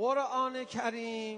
قرآن کریم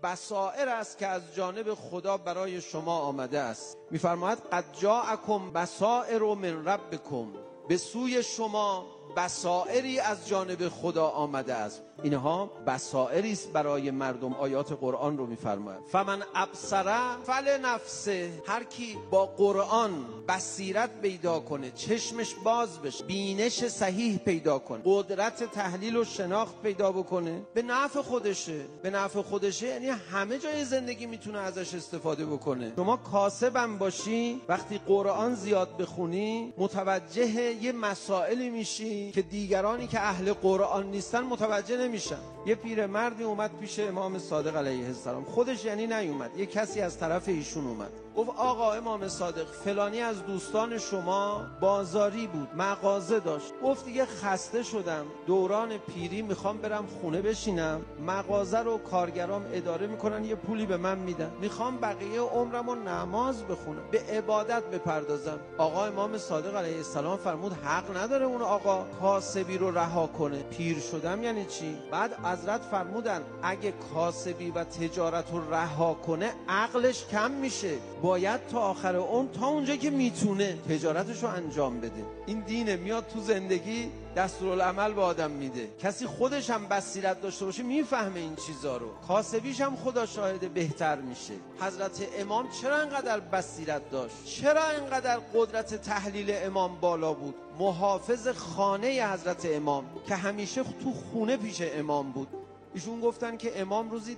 بصائر است که از جانب خدا برای شما آمده است. می‌فرماید قد جاءکم بصائر من ربکم، به سوی شما بصائری از جانب خدا آمده است. اینها بصائری است برای مردم. آیات قرآن رو می‌فرماید فمن ابصر فلنفسه، هر کی با قرآن بصیرت پیدا کنه، چشمش باز بشه، بینش صحیح پیدا کنه، قدرت تحلیل و شناخت پیدا بکنه، به نفع خودشه. به نفع خودشه یعنی همه جای زندگی میتونه ازش استفاده بکنه. شما کاسبم باشی، وقتی قرآن زیاد بخونی متوجه یه مسائلی میشی که دیگرانی که اهل قرآن نیستن متوجه نمیشن. یه پیرمردی اومد پیش امام صادق علیه السلام، خودش یعنی نیومد، یه کسی از طرف ایشون اومد، گفت آقا امام صادق فلانی از دوستان شما بازاری بود، مغازه داشت، گفت دیگه خسته شدم، دوران پیری میخوام برم خونه بشینم، مغازه رو کارگرام اداره میکنن، یه پولی به من میدن، میخوام بقیه عمرم رو نماز بخونم، به عبادت بپردازم. آقا امام صادق علیه السلام فرمود حق نداره اون آقا کاسبی رو رها کنه. پیر شدم یعنی چی؟ بعد حضرت فرمودن اگه کاسبی و تجارت رو رها کنه عقلش کم میشه، باید تا آخر عمر تا اونجا که میتونه تجارتشو انجام بده. این دینه، میاد تو زندگی دستورالعمل به آدم میده. کسی خودش هم بصیرت داشته باشه میفهمه این چیزا رو، کاسبیش هم خدا شاهد بهتر میشه. حضرت امام چرا اینقدر بصیرت داشت؟ چرا اینقدر قدرت تحلیل امام بالا بود؟ محافظ خانه حضرت امام که همیشه تو خونه پیش امام بود، ایشون گفتن که امام روزی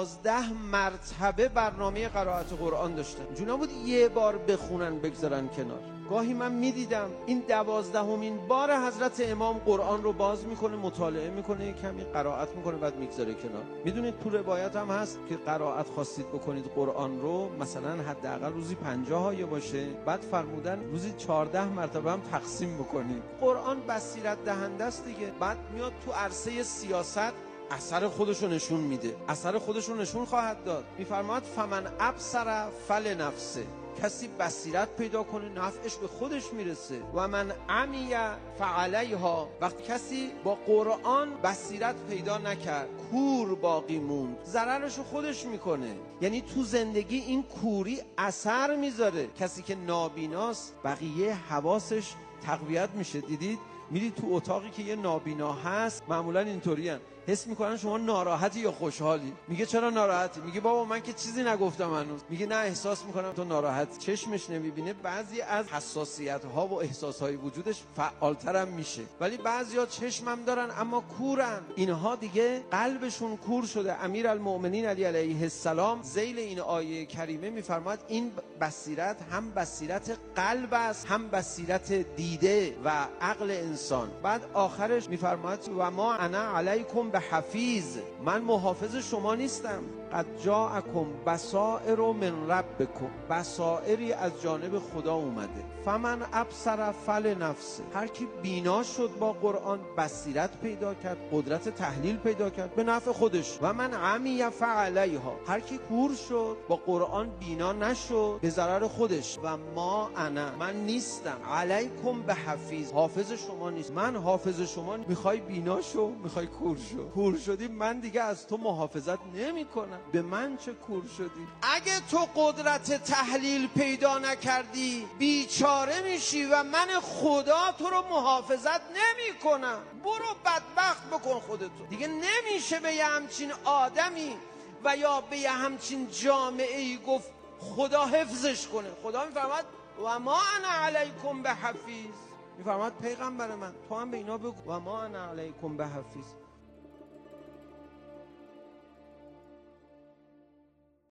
12 مرتبه برنامه قرائت قرآن داشتن. جونا بود یه بار بخونن بگذارن کنار. گاهی من میدیدم این 12مین بار حضرت امام قرآن رو باز میکنه، مطالعه میکنه، کمی قرائت میکنه، بعد میگذاره کنار. میدونید تو روایت هم هست که قرائت خواستید بکنید قرآن رو مثلا حداقل روزی 50 آیه باشه، بعد فرمودن روزی 14 مرتبه هم تقسیم بکنید. قرآن بصیرت دهنده است دیگه. بعد میاد تو عرصه سیاست اثر خودش رو نشون میده، اثر خودش رو نشون خواهد داد. میفرماید فمن ابصر فلنفسه، کسی بصیرت پیدا کنه نفعش به خودش میرسه. و من عمی فعلیها، وقتی کسی با قرآن بصیرت پیدا نکرد، کور باقی موند، ضررشو خودش میکنه. یعنی تو زندگی این کوری اثر میذاره. کسی که نابیناست بقیه حواسش تقویت میشه. دیدید میری تو اتاقی که یه نابینا هست، معمولا اینطورین، حس میکنن شما ناراحتی یا خوشحالی. میگه چرا ناراحتی؟ میگه بابا من که چیزی نگفتم هنوز. میگه نه احساس میکنم تو ناراحت. چشمش نمیبینه، بعضی از حساسیت ها و احساس های وجودش فعالتر هم میشه. ولی بعضیا چشمم دارن اما کورن. اینها دیگه قلبشون کور شده. امیرالمؤمنین علی علیه السلام ذیل این آیه کریمه میفرماد این بصیرت هم بصیرت قلب است، هم بصیرت دیده و عقل انسان. بعد آخرش میفرماد و ما انا علیکم به حفیظ، من محافظ شما نیستم. قد جاءکم بصائر من ربکم، بصائری از جانب خدا اومده. فمن ابصر فلنفسه، هر کی بینا شد با قرآن، بصیرت پیدا کرد، قدرت تحلیل پیدا کرد، به نفع خودش. و من عمی فعلیها، هر کی کور شد با قرآن بینا نشد، به ضرر خودش. و ما انا، من نیستم، علیکم به حفیظ، حافظ شما نیست. من حافظ شما. میخوای بینا شو، میخوای کور شو. کور شدی من دیگه از تو محافظت نمی کنم. به من چه کور شدی؟ اگه تو قدرت تحلیل پیدا نکردی بیچاره میشی و من خدا تو رو محافظت نمی کنم. برو بدبخت بکن خودتو. دیگه نمیشه به یه همچین آدمی و یا به یه همچین جامعه‌ای گفت خدا حفظش کنه. خدا میفرماد و ما انا علیکم به حفیظ. میفرماد پیغمبر من تو هم به اینا بگو و ما انا علیکم به حفیظ.